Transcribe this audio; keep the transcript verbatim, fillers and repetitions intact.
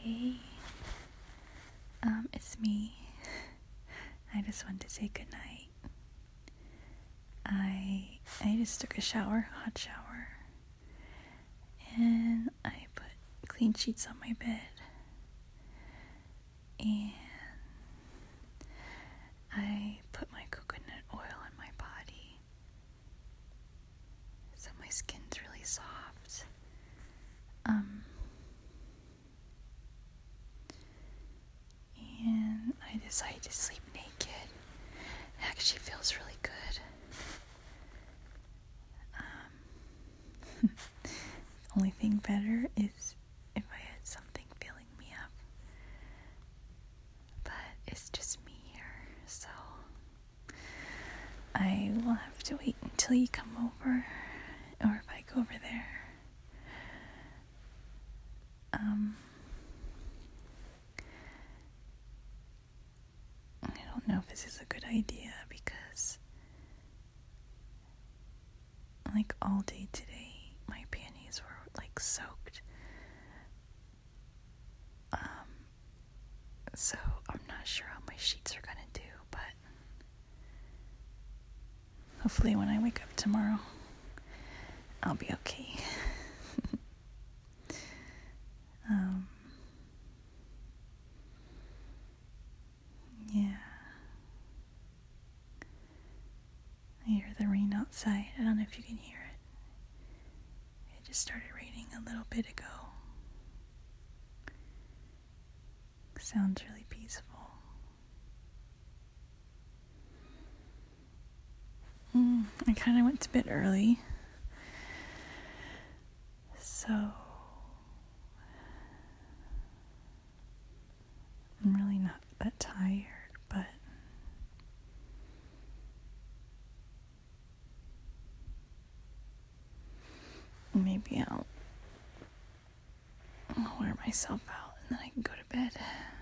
Hey, um, it's me. I just wanted to say goodnight. I I just took a shower, hot shower, and I put clean sheets on my bed, and I put my coconut oil on my body, so my skin's really soft. Um, and I decided to sleep naked. It actually feels really good. Um, the only thing better is if I had something filling me up. But it's just me here, so I will have to wait until you come over, or if I go over there. Um, I don't know if this is a good idea because, like, all day today, my panties were, like, soaked. Um, so I'm not sure how my sheets are gonna do, but hopefully when I wake up tomorrow, I'll be okay. um, yeah. I hear the rain outside. I don't know if you can hear it. It just started raining a little bit ago. Sounds really peaceful. Mm, I kind of went to bed early, so I'm really not that tired, but maybe I'll, I'll wear myself out and then I can go to bed.